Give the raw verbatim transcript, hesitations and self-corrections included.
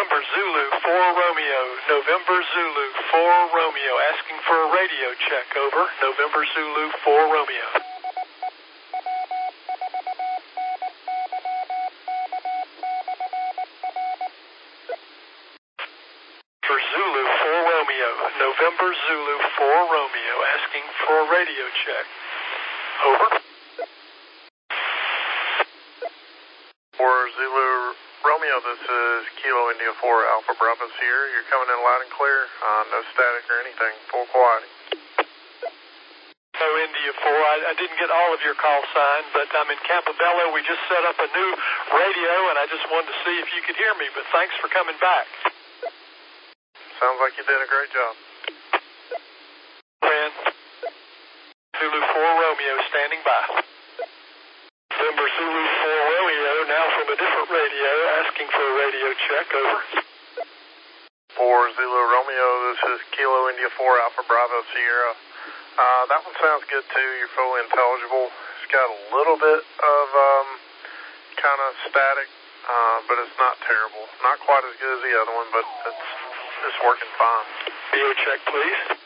November Zulu four Romeo. November Zulu four Romeo. Asking for a radio check. Over. November Zulu four Romeo. For Zulu four Romeo. November Zulu four Romeo. Asking for a radio check. Over. For Zulu Romeo, this is Kilo India four Alpha Bravo Sierra. You're coming in loud and clear. Uh, no static or anything. Full quiet. So India four, I, I didn't get all of your call sign, but I'm in Campobello. We just set up a new radio, and I just wanted to see if you could hear me, but thanks for coming back. Sounds like you did a great job. Friend, Zulu four Romeo standing by. November Zulu four Romeo, now from a different radio, asking for a radio check. Over. For Zulu Romeo, this is Kilo India four Alpha Bravo Sierra. Uh, that one sounds good too. You're fully intelligible. It's got a little bit of um, kind of static, uh, but it's not terrible. Not quite as good as the other one, but it's it's working fine. Radio check, please.